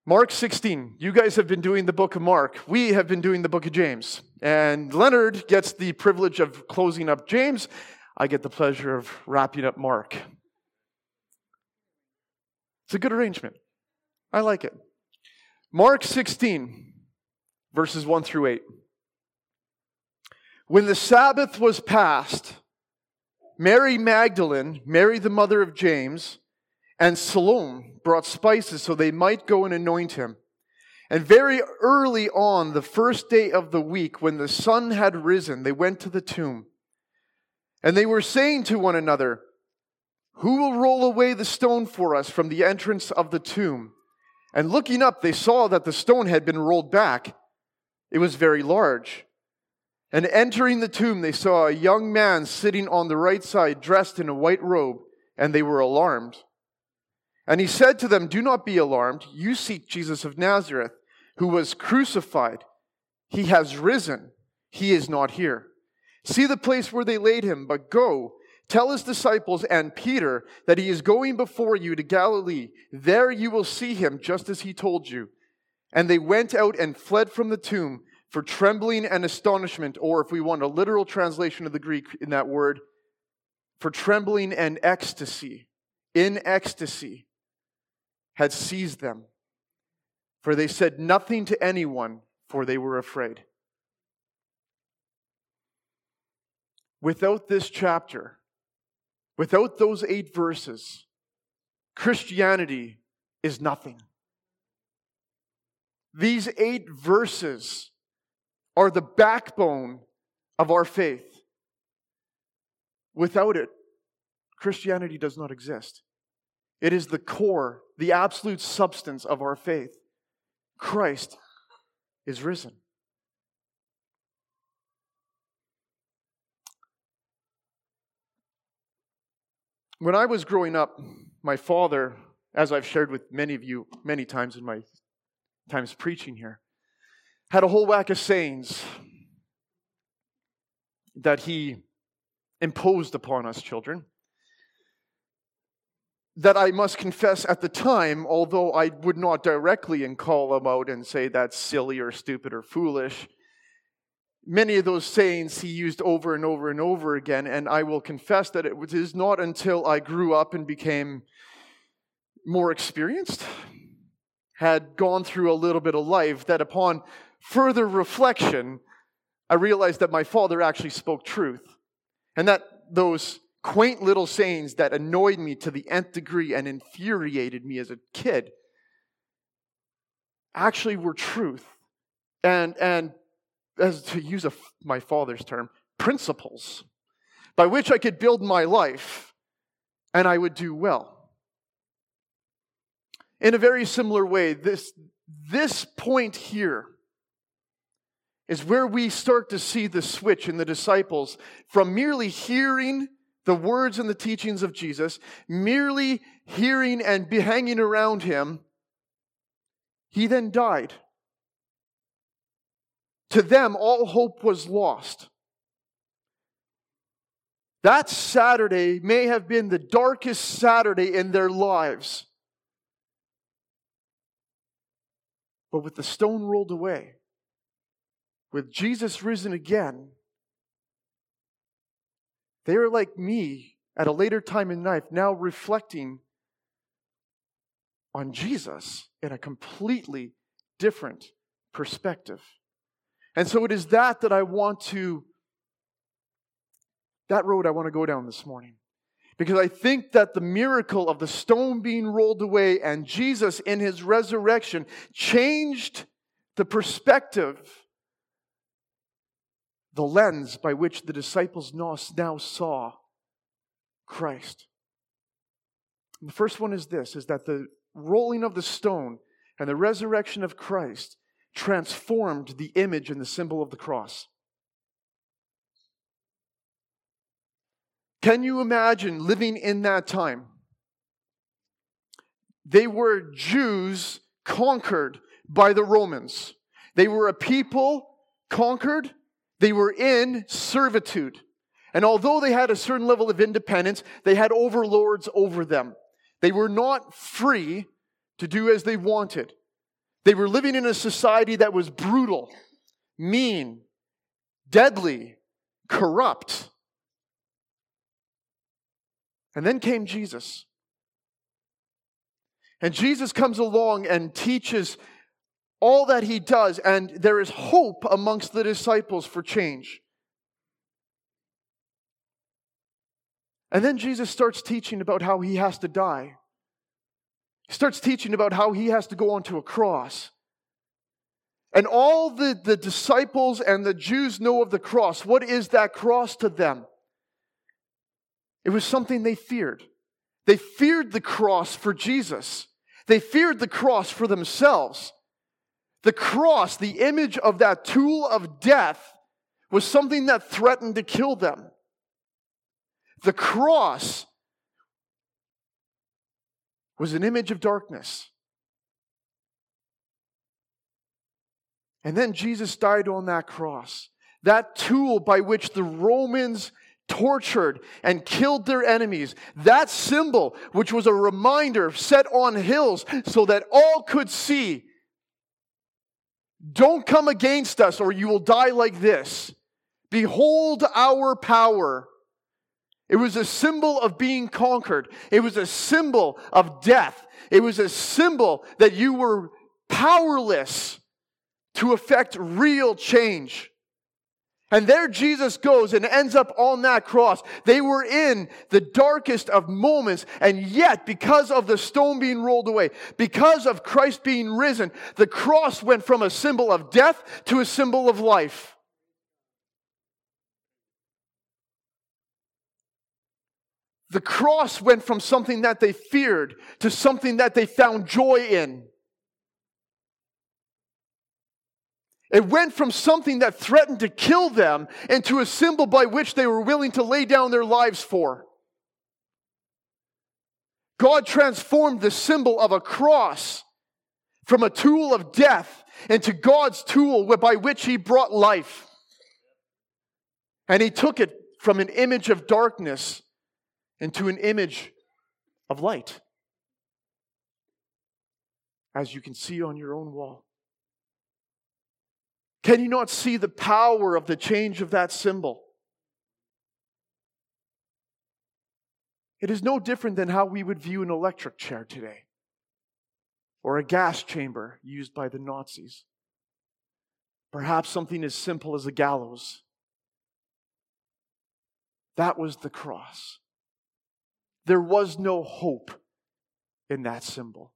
Mark 16. You guys have been doing the book of Mark. We have been doing the book of James. And Leonard gets the privilege of closing up James. I get the pleasure of wrapping up Mark. It's a good arrangement. I like it. Mark 16, verses 1 through 8. When the Sabbath was past, Mary Magdalene, Mary the mother of James, and Salome brought spices so they might go and anoint him. And very early on, the first day of the week, when the sun had risen, they went to the tomb. And they were saying to one another, "Who will roll away the stone for us from the entrance of the tomb?" And looking up, they saw that the stone had been rolled back. It was very large. And entering the tomb, they saw a young man sitting on the right side, dressed in a white robe, and they were alarmed. And he said to them, "Do not be alarmed. You seek Jesus of Nazareth, who was crucified. He has risen. He is not here. See the place where they laid him, but go, tell his disciples and Peter that he is going before you to Galilee. There you will see him, just as he told you." And they went out and fled from the tomb, for trembling and astonishment, or if we want a literal translation of the Greek in that word, for trembling and ecstasy, in ecstasy, had seized them. For they said nothing to anyone, for they were afraid. Without this chapter, without those 8 verses, Christianity is nothing. These 8 verses are the backbone of our faith. Without it, Christianity does not exist. It is the core, the absolute substance of our faith. Christ is risen. When I was growing up, my father, as I've shared with many of you many times in my times preaching here, had a whole whack of sayings that he imposed upon us children, that I must confess at the time, although I would not directly call them out and say that's silly or stupid or foolish, many of those sayings he used over and over and over again, and I will confess that it is not until I grew up and became more experienced, had gone through a little bit of life, that upon further reflection, I realized that my father actually spoke truth, and that those quaint little sayings that annoyed me to the nth degree and infuriated me as a kid actually were truth. And as to use my father's term, principles by which I could build my life and I would do well. In a very similar way, this point here is where we start to see the switch in the disciples from merely hearing the words and the teachings of Jesus, merely hearing and hanging around him. He then died. To them, all hope was lost. That Saturday may have been the darkest Saturday in their lives. But with the stone rolled away, with Jesus risen again, they are like me at a later time in life, now reflecting on Jesus in a completely different perspective. And so it is that road I want to go down this morning. Because I think that the miracle of the stone being rolled away and Jesus in his resurrection changed the perspective, the lens by which the disciples now saw Christ. And the first one is this, is that the rolling of the stone and the resurrection of Christ transformed the image and the symbol of the cross. Can you imagine living in that time? They were Jews conquered by the Romans. They were a people conquered. They were in servitude. And although they had a certain level of independence, they had overlords over them. They were not free to do as they wanted. They were living in a society that was brutal, mean, deadly, corrupt. And then came Jesus. And Jesus comes along and teaches all that he does, and there is hope amongst the disciples for change. And then Jesus starts teaching about how he has to die. He starts teaching about how he has to go onto a cross. And all the disciples and the Jews know of the cross. What is that cross to them? It was something they feared. They feared the cross for Jesus. They feared the cross for themselves. The cross, the image of that tool of death, was something that threatened to kill them. The cross was an image of darkness. And then Jesus died on that cross. That tool by which the Romans tortured and killed their enemies. That symbol, which was a reminder set on hills so that all could see. Don't come against us or you will die like this. Behold our power. It was a symbol of being conquered. It was a symbol of death. It was a symbol that you were powerless to effect real change. And there Jesus goes and ends up on that cross. They were in the darkest of moments, and yet because of the stone being rolled away, because of Christ being risen, the cross went from a symbol of death to a symbol of life. The cross went from something that they feared to something that they found joy in. It went from something that threatened to kill them into a symbol by which they were willing to lay down their lives for. God transformed the symbol of a cross from a tool of death into God's tool by which He brought life. And He took it from an image of darkness into an image of light, as you can see on your own wall. Can you not see the power of the change of that symbol? It is no different than how we would view an electric chair today, or a gas chamber used by the Nazis. Perhaps something as simple as a gallows. That was the cross. There was no hope in that symbol.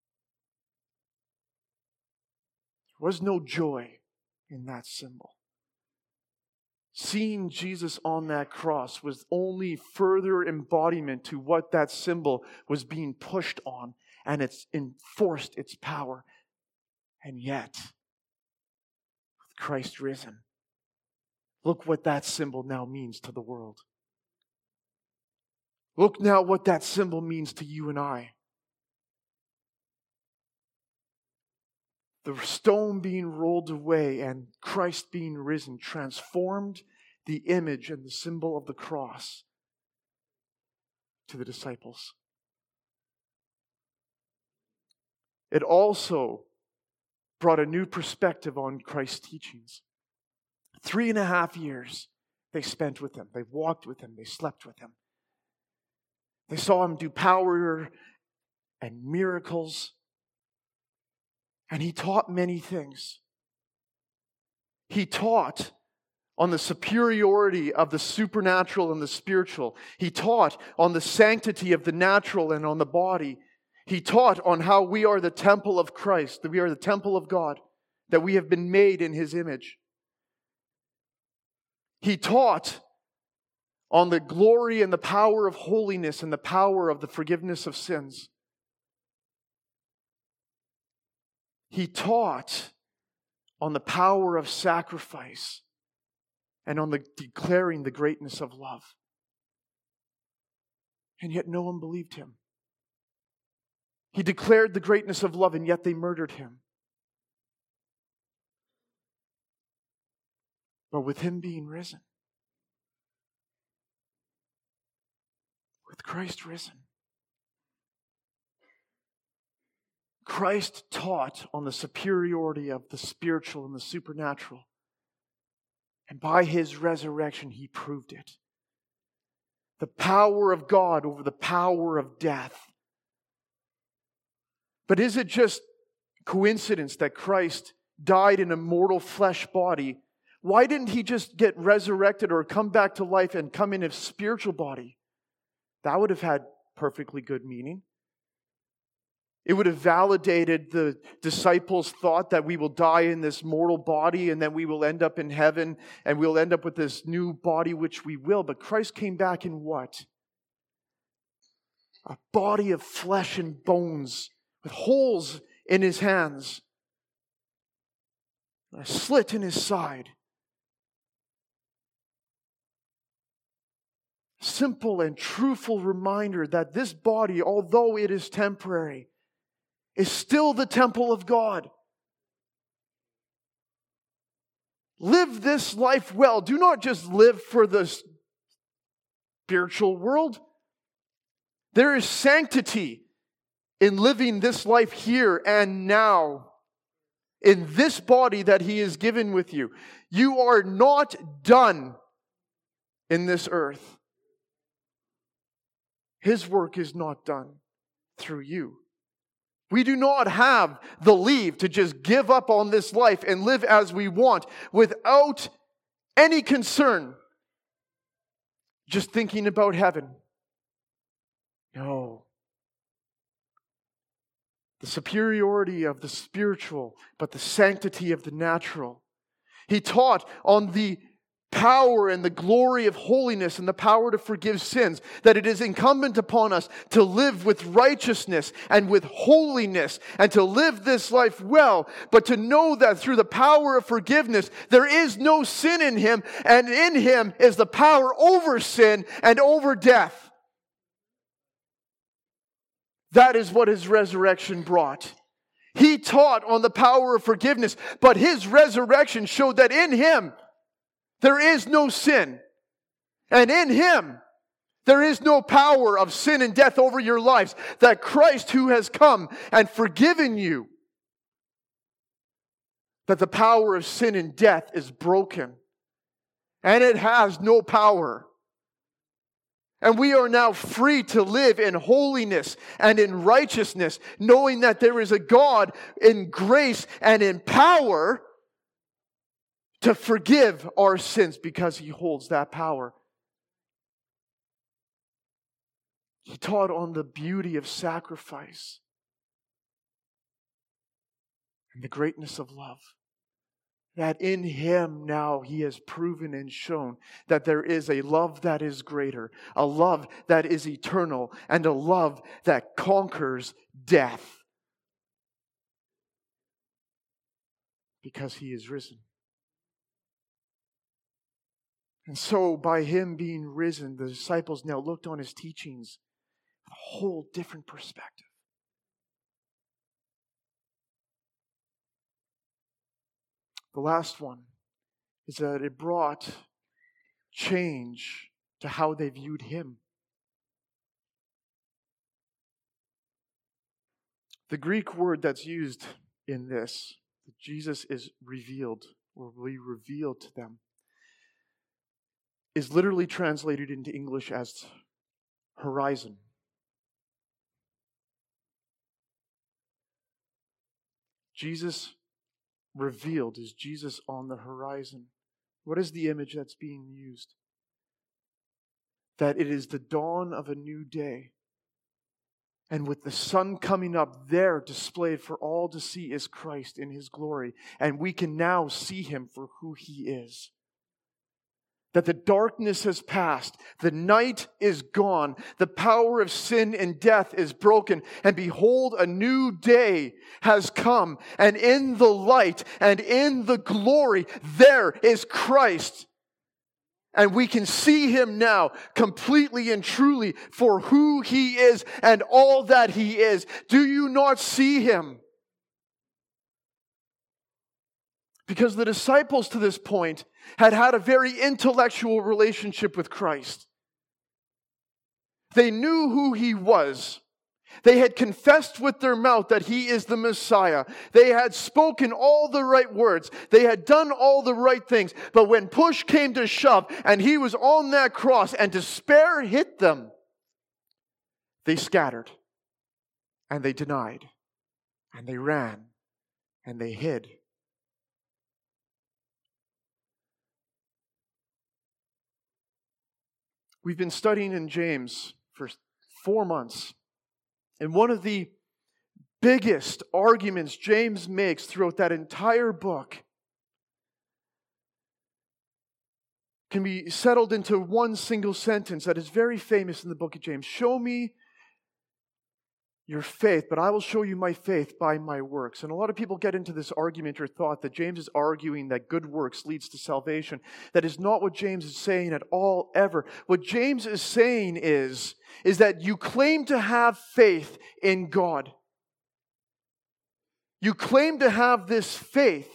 There was no joy in that symbol. Seeing Jesus on that cross was only further embodiment to what that symbol was being pushed on, and it's enforced its power. And yet, with Christ risen, look what that symbol now means to the world. Look now what that symbol means to you and I. The stone being rolled away and Christ being risen transformed the image and the symbol of the cross to the disciples. It also brought a new perspective on Christ's teachings. 3.5 years they spent with Him. They walked with Him. They slept with Him. They saw Him do power and miracles. And He taught many things. He taught on the superiority of the supernatural and the spiritual. He taught on the sanctity of the natural and on the body. He taught on how we are the temple of Christ, that we are the temple of God, that we have been made in His image. He taught on the glory and the power of holiness and the power of the forgiveness of sins. He taught on the power of sacrifice and on the declaring the greatness of love. And yet no one believed Him. He declared the greatness of love, and yet they murdered Him. But with Him being risen, with Christ risen, Christ taught on the superiority of the spiritual and the supernatural. And by his resurrection, he proved it. The power of God over the power of death. But is it just coincidence that Christ died in a mortal flesh body? Why didn't he just get resurrected or come back to life and come in a spiritual body? That would have had perfectly good meaning. It would have validated the disciples' thought that we will die in this mortal body and then we will end up in heaven and we'll end up with this new body, which we will. But Christ came back in what? A body of flesh and bones with holes in his hands, a slit in his side. Simple and truthful reminder that this body, although it is temporary, is still the temple of God. Live this life well. Do not just live for the spiritual world. There is sanctity in living this life here and now. In this body that He has given with you. You are not done in this earth. His work is not done through you. We do not have the leave to just give up on this life and live as we want without any concern, just thinking about heaven. No. The superiority of the spiritual, but the sanctity of the natural. He taught on the power and the glory of holiness and the power to forgive sins, that it is incumbent upon us to live with righteousness and with holiness and to live this life well, but to know that through the power of forgiveness, there is no sin in Him, and in Him is the power over sin and over death. That is what His resurrection brought. He taught on the power of forgiveness, but His resurrection showed that in Him, there is no sin. And in Him, there is no power of sin and death over your lives. That Christ who has come and forgiven you, that the power of sin and death is broken. And it has no power. And we are now free to live in holiness and in righteousness, knowing that there is a God in grace and in power to forgive our sins because He holds that power. He taught on the beauty of sacrifice and the greatness of love. That in Him now He has proven and shown that there is a love that is greater, a love that is eternal, and a love that conquers death. Because He is risen. And so, by Him being risen, the disciples now looked on His teachings with a whole different perspective. The last one is that it brought change to how they viewed Him. The Greek word that's used in this, that Jesus is revealed, or will be revealed to them, is literally translated into English as horizon. Jesus revealed is Jesus on the horizon. What is the image that's being used? That it is the dawn of a new day. And with the sun coming up there displayed for all to see is Christ in His glory. And we can now see Him for who He is. That the darkness has passed, the night is gone, the power of sin and death is broken, and behold, a new day has come, and in the light and in the glory, there is Christ. And we can see Him now completely and truly for who He is and all that He is. Do you not see Him? Because the disciples to this point had had a very intellectual relationship with Christ. They knew who He was. They had confessed with their mouth that He is the Messiah. They had spoken all the right words. They had done all the right things. But when push came to shove and He was on that cross and despair hit them, they scattered and they denied and they ran and they hid. We've been studying in James for 4 months. And one of the biggest arguments James makes throughout that entire book can be settled into one single sentence that is very famous in the book of James. Show me your faith, but I will show you my faith by my works. And a lot of people get into this argument or thought that James is arguing that good works leads to salvation. That is not what James is saying at all, ever. What James is saying is that you claim to have faith in God. You claim to have this faith,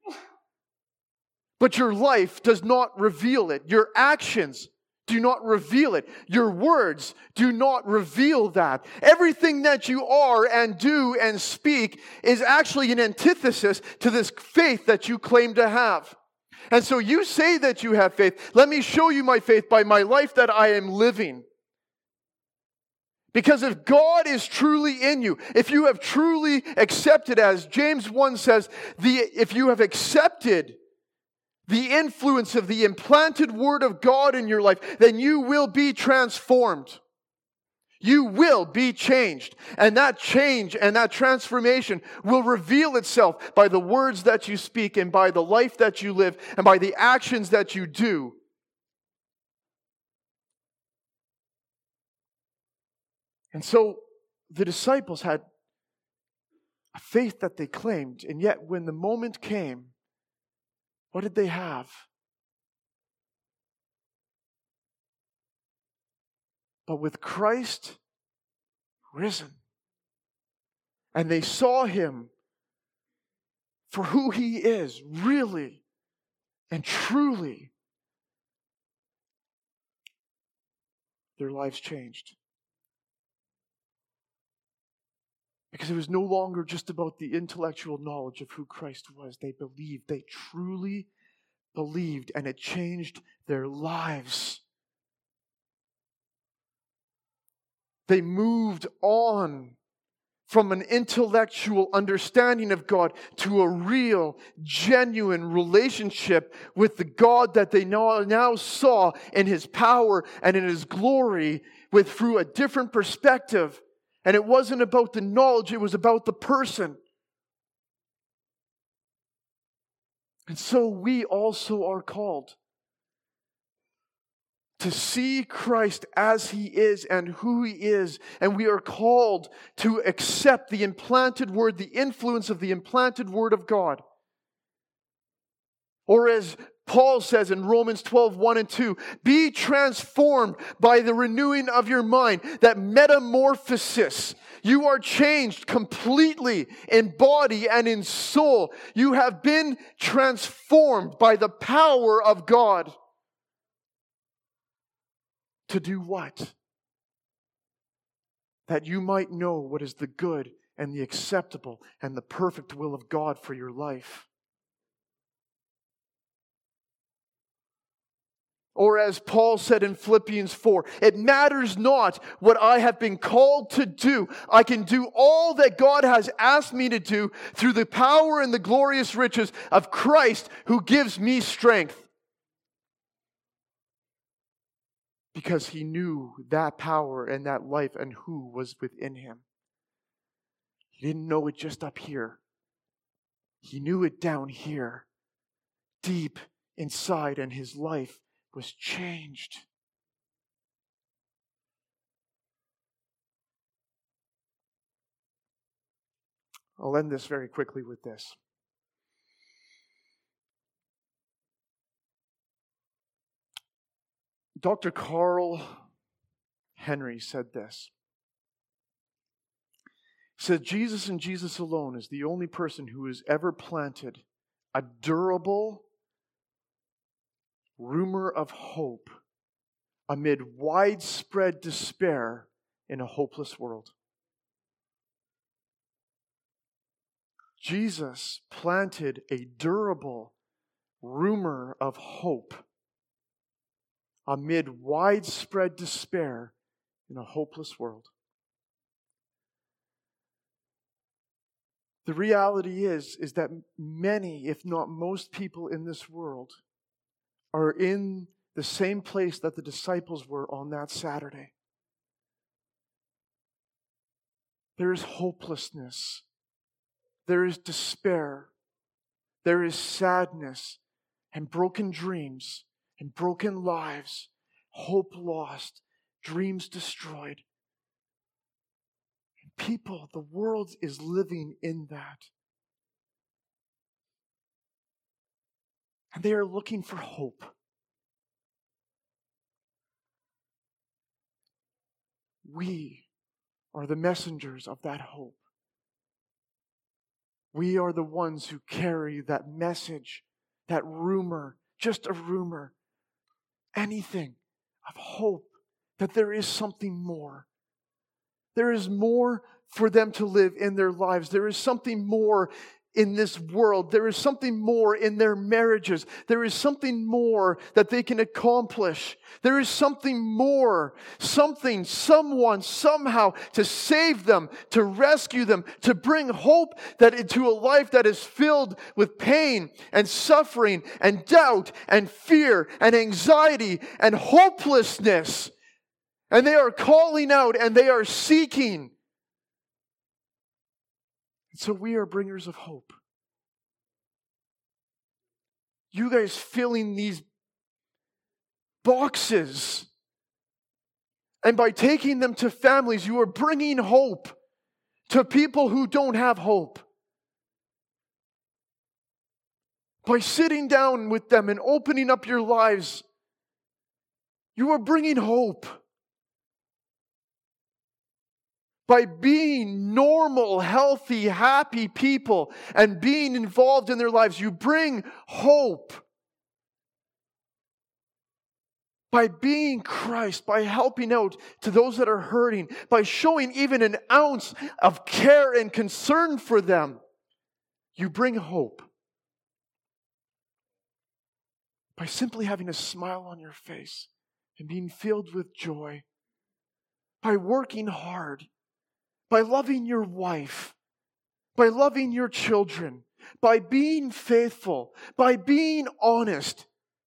but your life does not reveal it. Your actions do not reveal it. Your words do not reveal that. Everything that you are and do and speak is actually an antithesis to this faith that you claim to have. And so you say that you have faith. Let me show you my faith by my life that I am living. Because if God is truly in you, if you have truly accepted, as James 1 says, if you have accepted the influence of the implanted Word of God in your life, then you will be transformed. You will be changed. And that change and that transformation will reveal itself by the words that you speak and by the life that you live and by the actions that you do. And so the disciples had a faith that they claimed, and yet when the moment came, what did they have? But with Christ risen, and they saw Him for who He is, really and truly, their lives changed. Because it was no longer just about the intellectual knowledge of who Christ was. They believed. They truly believed. And it changed their lives. They moved on from an intellectual understanding of God to a real, genuine relationship with the God that they now saw in His power and in His glory through a different perspective. And it wasn't about the knowledge, it was about the person. And so we also are called to see Christ as He is and who He is. And we are called to accept the implanted Word, the influence of the implanted Word of God. Or as Paul says in Romans 12, 1 and 2, be transformed by the renewing of your mind, that metamorphosis. You are changed completely in body and in soul. You have been transformed by the power of God. To do what? That you might know what is the good and the acceptable and the perfect will of God for your life. Or as Paul said in Philippians 4, it matters not what I have been called to do. I can do all that God has asked me to do through the power and the glorious riches of Christ who gives me strength. Because He knew that power and that life and who was within Him. He didn't know it just up here. He knew it down here, deep inside, and his life was changed. I'll end this very quickly with this. Dr. Carl Henry said this. He said, Jesus and Jesus alone is the only person who has ever planted a durable rumor of hope amid widespread despair in a hopeless world. Jesus planted a durable rumor of hope amid widespread despair in a hopeless world. The reality is that many, if not most people in this world are in the same place that the disciples were on that Saturday. There is hopelessness. There is despair. There is sadness and broken dreams and broken lives, hope lost, dreams destroyed. And people, the world is living in that. And they are looking for hope. We are the messengers of that hope. We are the ones who carry that message, that rumor, just a rumor, anything of hope, that there is something more. There is more for them to live in their lives. There is something more in this world. There is something more in their marriages. There is something more that they can accomplish. There is something more, something, someone, somehow to save them, to rescue them, to bring hope that into a life that is filled with pain and suffering and doubt and fear and anxiety and hopelessness. And they are calling out and they are seeking. So we are bringers of hope. You guys filling these boxes. And by taking them to families, you are bringing hope to people who don't have hope. By sitting down with them and opening up your lives, you are bringing hope. By being normal, healthy, happy people and being involved in their lives, you bring hope. By being Christ, by helping out to those that are hurting, by showing even an ounce of care and concern for them, you bring hope. By simply having a smile on your face and being filled with joy. By working hard. By loving your wife, by loving your children, by being faithful, by being honest,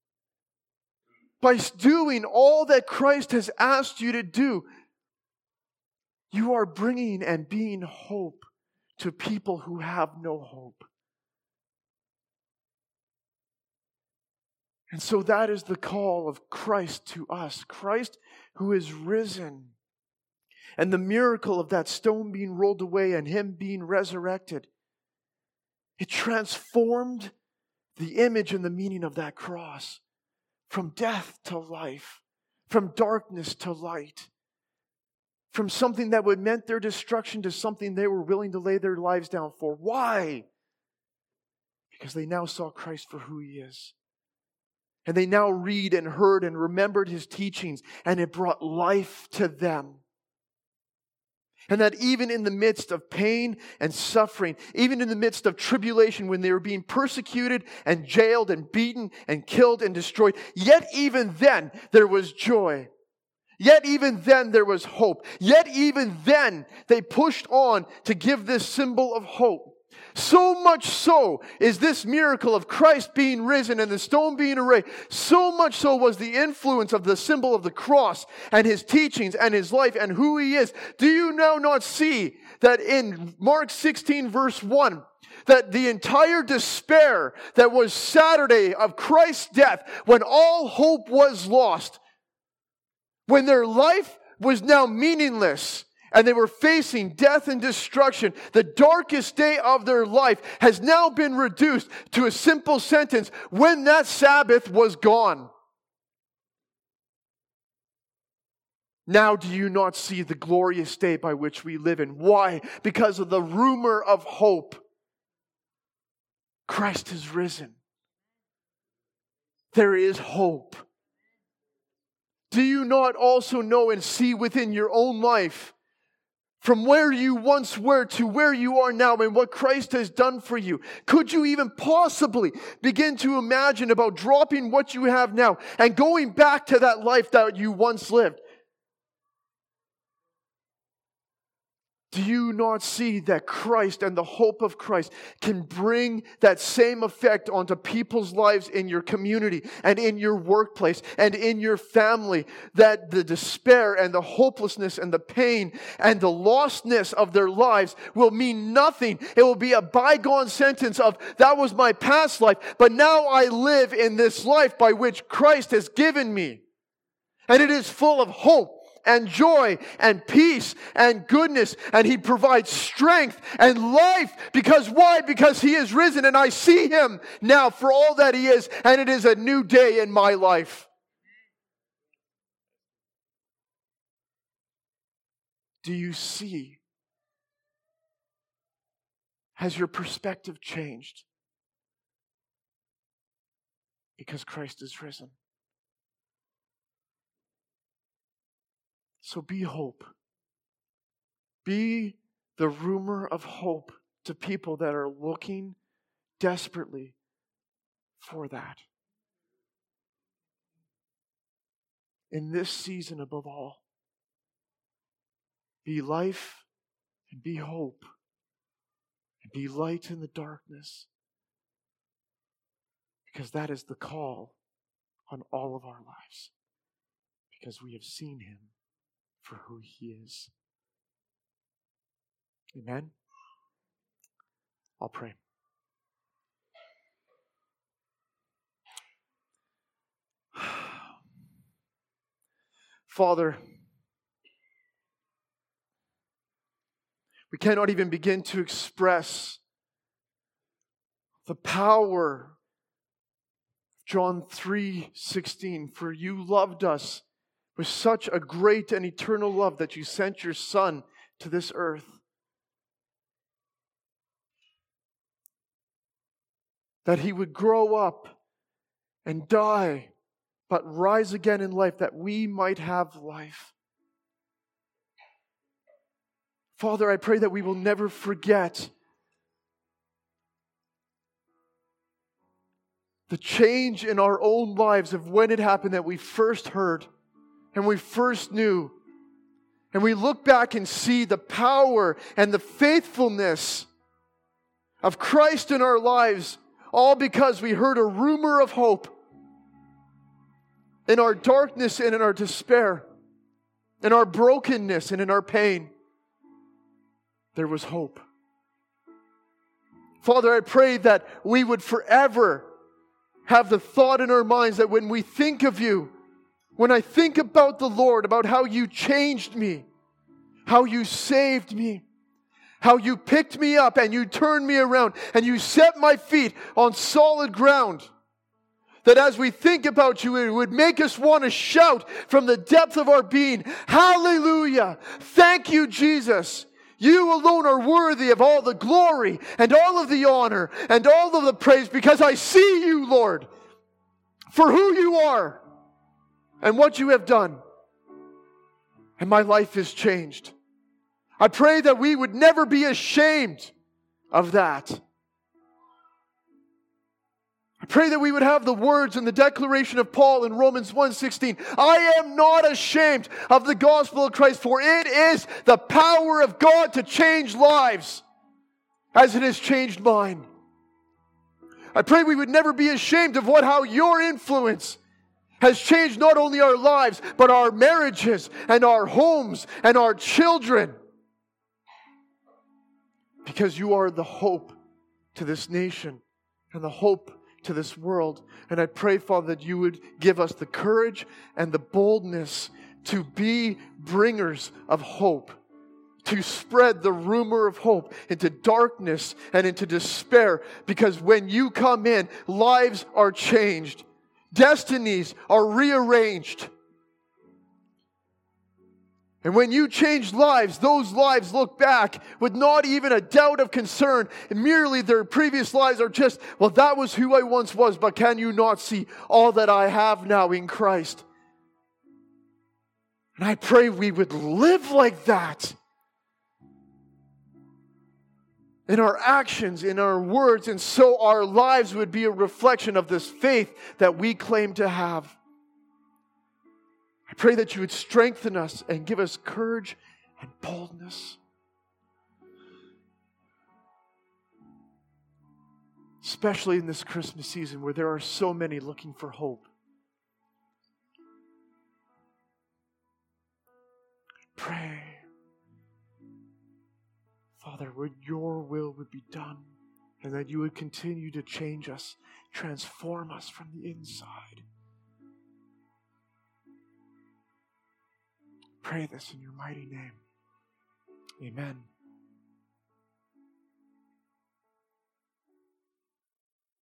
by doing all that Christ has asked you to do, you are bringing and being hope to people who have no hope. And so that is the call of Christ to us, Christ who is risen. And the miracle of that stone being rolled away and Him being resurrected, it transformed the image and the meaning of that cross from death to life, from darkness to light, from something that would meant their destruction to something they were willing to lay their lives down for. Why? Because they now saw Christ for who He is. And they now read and heard and remembered His teachings, and it brought life to them. And that even in the midst of pain and suffering, even in the midst of tribulation, when they were being persecuted and jailed and beaten and killed and destroyed, yet even then there was joy. Yet even then there was hope. Yet even then they pushed on to give this symbol of hope. So much so is this miracle of Christ being risen and the stone being erased. So much so was the influence of the symbol of the cross and His teachings and His life and who He is. Do you now not see that in Mark 16 verse 1, that the entire despair that was Saturday of Christ's death, when all hope was lost, when their life was now meaningless, and they were facing death and destruction, the darkest day of their life has now been reduced to a simple sentence: when that Sabbath was gone. Now do you not see the glorious day by which we live in? Why? Because of the rumor of hope. Christ is risen. There is hope. Do you not also know and see within your own life from where you once were to where you are now and what Christ has done for you? Could you even possibly begin to imagine about dropping what you have now and going back to that life that you once lived? Do you not see that Christ and the hope of Christ can bring that same effect onto people's lives in your community and in your workplace and in your family? That the despair and the hopelessness and the pain and the lostness of their lives will mean nothing. It will be a bygone sentence of, that was my past life, but now I live in this life by which Christ has given me. And it is full of hope and joy and peace and goodness, and He provides strength and life. Because why? Because He is risen, and I see Him now for all that He is, and it is a new day in my life. Do you see? Has your perspective changed? Because Christ is risen. So be hope. Be the rumor of hope to people that are looking desperately for that. In this season above all, be life and be hope and be light in the darkness, because that is the call on all of our lives, because we have seen Him for who He is. Amen? I'll pray. Father, we cannot even begin to express the power of John 3:16. For you loved us with such a great and eternal love that you sent your Son to this earth, that He would grow up and die, but rise again in life, that we might have life. Father, I pray that we will never forget the change in our own lives of when it happened, that we first heard and we first knew. And we look back and see the power and the faithfulness of Christ in our lives, all because we heard a rumor of hope in our darkness and in our despair, in our brokenness and in our pain. There was hope. Father, I pray that we would forever have the thought in our minds that when we think of You, when I think about the Lord, about how You changed me, how You saved me, how You picked me up and You turned me around and You set my feet on solid ground, that as we think about You, it would make us want to shout from the depth of our being, hallelujah! Thank You, Jesus! You alone are worthy of all the glory and all of the honor and all of the praise, because I see You, Lord, for who You are and what You have done. And my life is changed. I pray that we would never be ashamed of that. I pray that we would have the words in the declaration of Paul in Romans 1:16. I am not ashamed of the gospel of Christ, for it is the power of God to change lives as it has changed mine. I pray we would never be ashamed of how Your influence has changed not only our lives, but our marriages and our homes and our children. Because You are the hope to this nation and the hope to this world. And I pray, Father, that You would give us the courage and the boldness to be bringers of hope, to spread the rumor of hope into darkness and into despair. Because when You come in, lives are changed. Destinies are rearranged. And when You change lives, those lives look back with not even a doubt of concern. And merely their previous lives are just, well, that was who I once was, but can you not see all that I have now in Christ? And I pray we would live like that. in our actions, in our words, and so our lives would be a reflection of this faith that we claim to have. I pray that you would strengthen us and give us courage and boldness. Especially in this Christmas season where there are so many looking for hope. Pray, Father, your will would be done and that you would continue to change us, transform us from the inside. Pray this in your mighty name. Amen.